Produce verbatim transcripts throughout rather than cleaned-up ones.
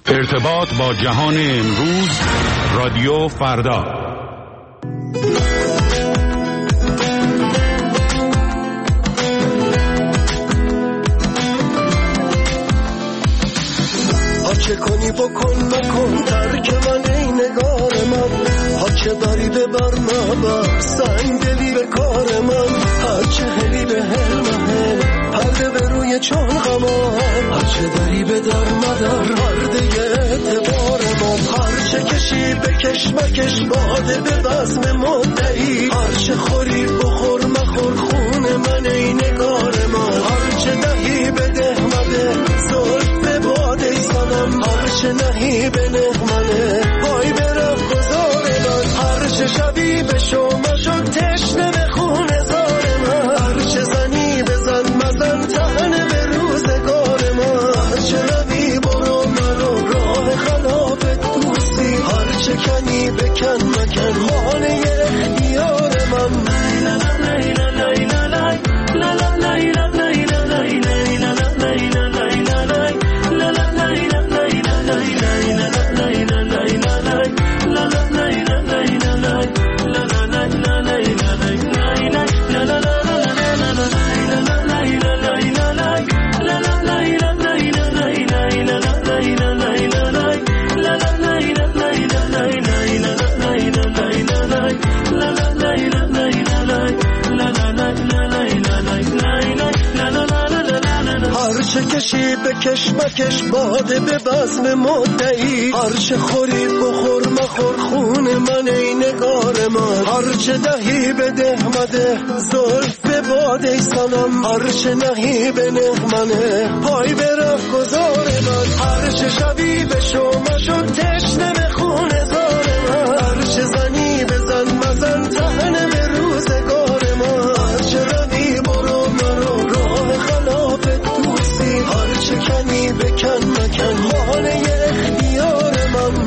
ارتباط با جهان امروز، رادیو فردا. چه کنی بکن مکن ترک من ای نگار من، ها چه بری به بر مبر سنگ دلی به کار من، هر چه هلی به هل مهل پرده به روی چون غمان، هر چه دری به در مدر پرده اعتبار من، هر چه کشی بکش مکش باده به بزم مدعی، هر چه خوری بخور مخور خون من ای نگار من، هر چه دهی بده مده زلف به باده ای سنم، هر چه نهی به نغمنه پای برم گذار من، هر چه شبی به شما شد تشنه به خون زار من، هر چه زنی بزن مزن تهنه به روزگار من، هر چه روی برو مرو راه خلاف دوستی، هر چه کنی بکن مکن مانه اختیار من. هر چه کشی بکش مکش باده به بزم مدعی، هر چه خوری بخور مخور خون من ای نگار من، هر چه دهی بده مده زلف به باده سنم، هر چه نهی به نغمنه پای برف گذار من، هر چه شبی به شما شد تشنه به خون زار من، هر چه زنی بزن مزن تهنه به روزگار من، هر چه روی برو مرو راه خلاف دوستی، هر چه کنی بکن مکن مانه اختیار من.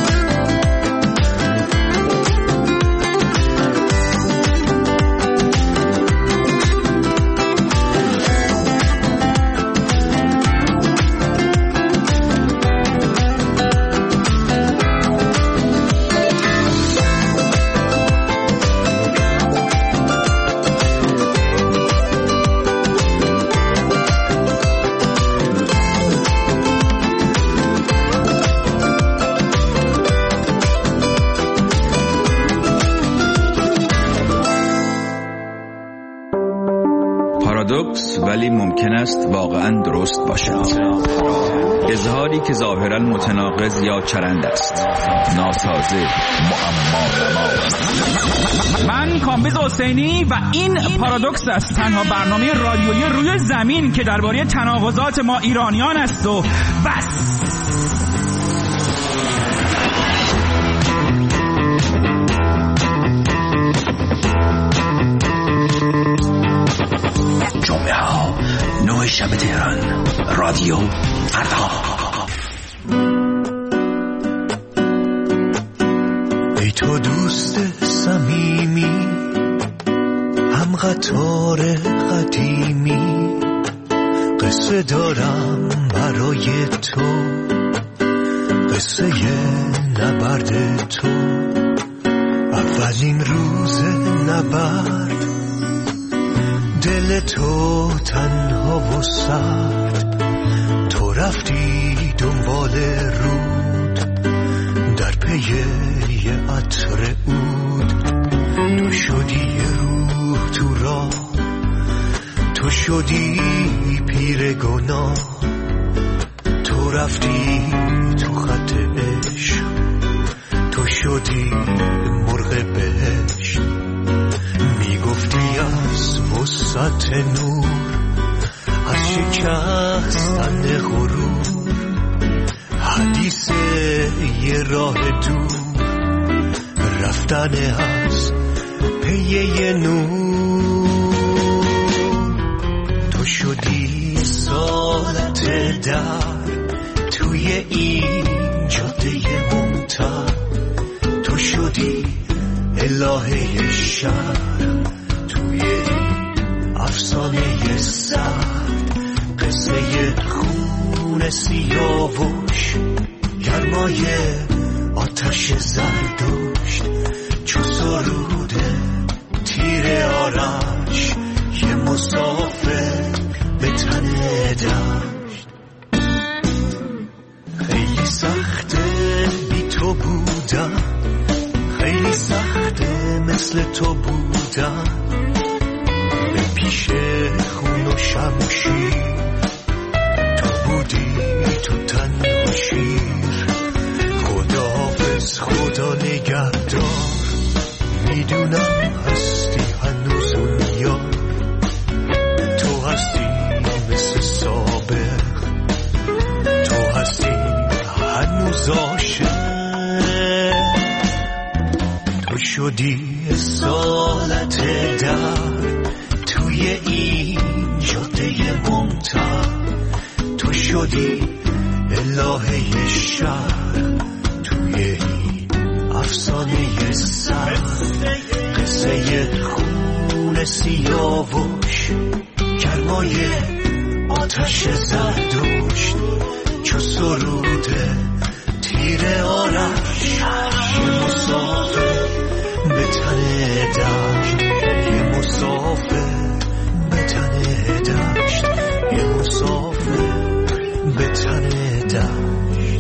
پارادوکس ولی ممکن است واقعا درست باشد. اظهاری که ظاهرا متناقض یا چرند است، ناسازه، معما. من کامبیز حسینی و این پارادوکس است، تنها برنامه رادیویی روی زمین که درباره تناقضات ما ایرانیان است و بس. جمعه ها نه شب تهران، رادیو فردا. ای تو دوست صمیمی، هم قطار قدیمی، قصه دارم برای تو، قصه نبرد تو، اولین روز نبرد، دل تو تنها و سرد، تو رفتی دنبال رود، در پی یه عطر عود، تو شدی روح تو راه، تو شدی پیر گناه، تو رفتی تو خط عشق، تو شدی مرغ بهشت، میگفتی از وسط نور، از شکستن غرور، حدیث یه راه دور، رفتن از پی یه نور، تو شدی سالت در توی این جاده ممتد، تو شدی الهه شهر توی این افسانه سرد، قصه خون سیاوش گرمای آتش زردشت چو سروده تیر آرش یه مسافر به تن دشت. خیلی سخته بی تو بودم، خیلی سخته مثل تو بودم، به پیش خون و شمشیر تو بودی تو تن و شیر. خداحافظ خدا نگهدار، میدونم هستی هنوز اون یار، تو هستی مثل سابق، تو هستی هنوز عاشق، تو شدی اصالت در توی این جاده ممتد، تو شدی الهه شهر توی این افسانه سر. قصه خون سیاوش گرمای آتش زردشت چو سروده تیر آرش یه مسافر به تن دشت، یه مسافر به تن دشت، یه مسافر به تن دشت.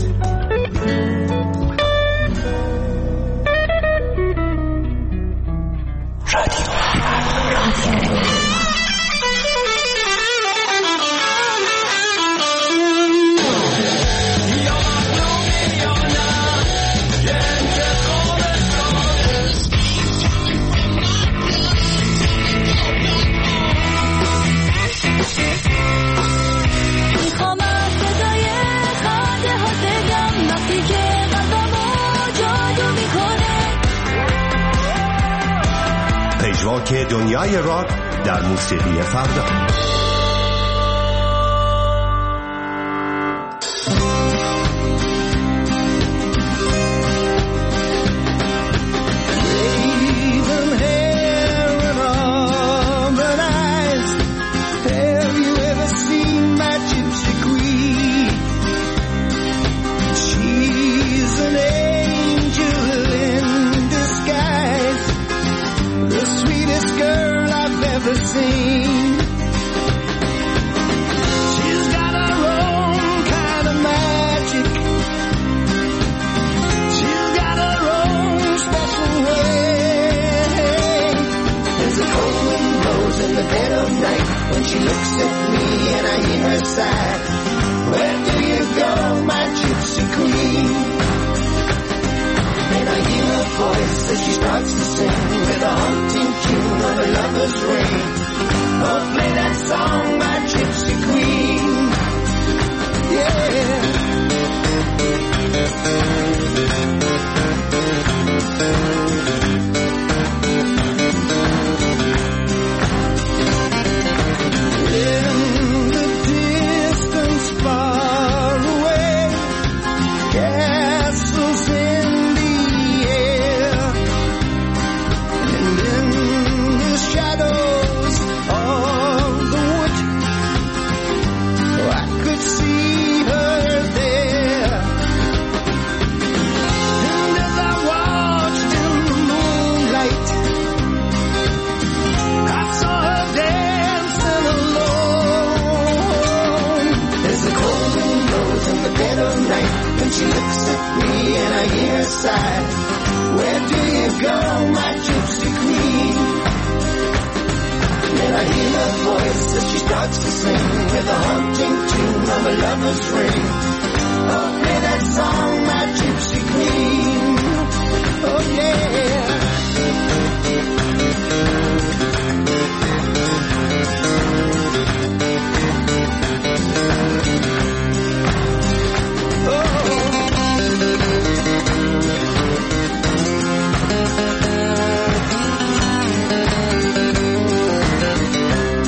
که دنیای راک در موسیقی فردا.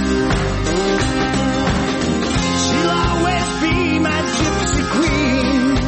She'll always be my gypsy queen.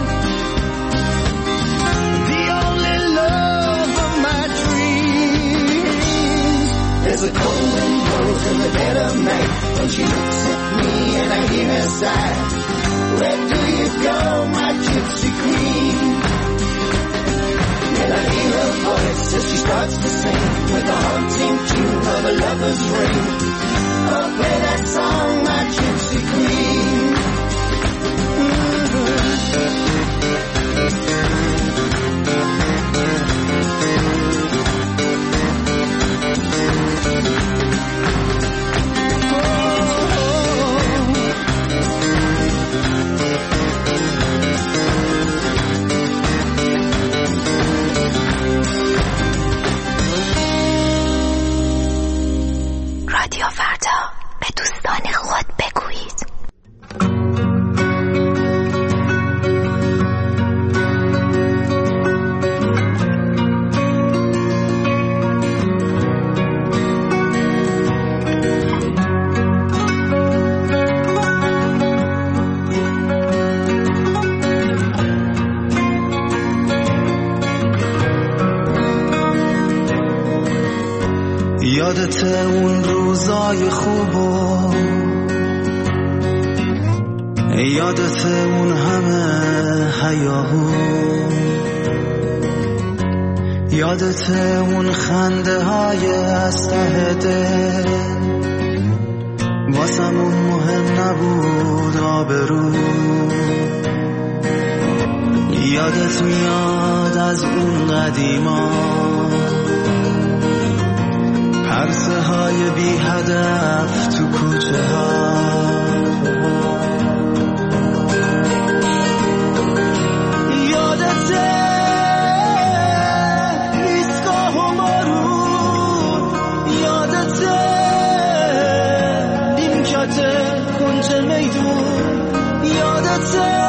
یادت اون روزای خوبو، یادت اون همه هیاهو، یادت اون خنده های از ته دل، واسمون مهم نبود آبرو. یادت میاد از اون قدیما، پرسه های بی هدف تو کوچه ها، یادت ایستگاه و بارون، یادت نیمکت کنج میدون، یادت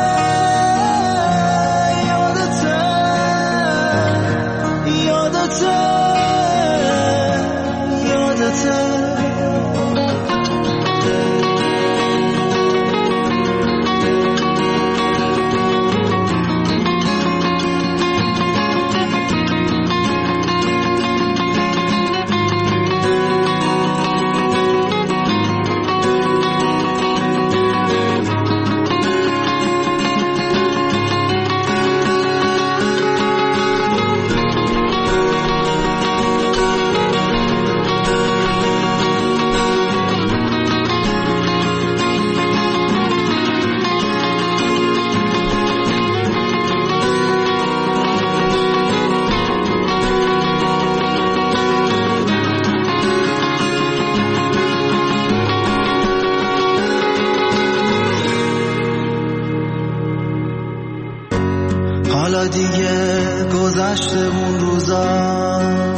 حالا دیگه گذشته اون روزا،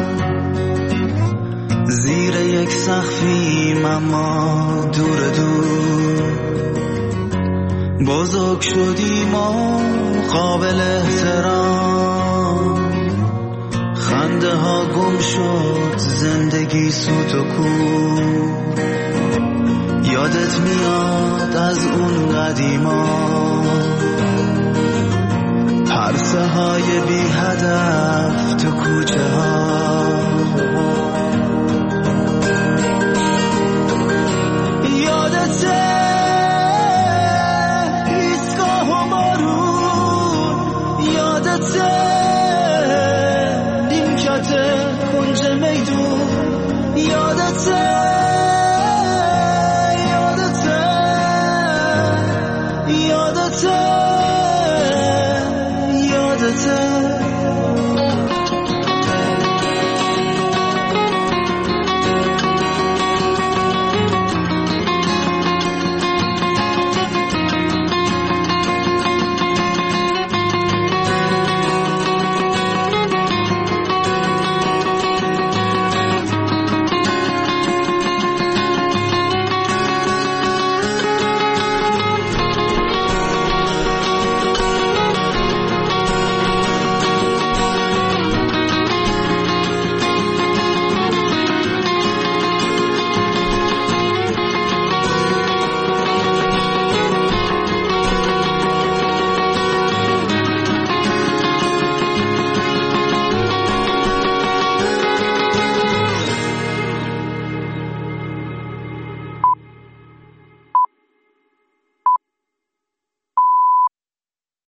زیر یک سقفیم اما دور دور، بزرگ شدیم و قابل احترام، خنده ها گم شد زندگی سوت و کور. یادت میاد از اون قدیما، پرسه های بی هدف تو کوچه ها،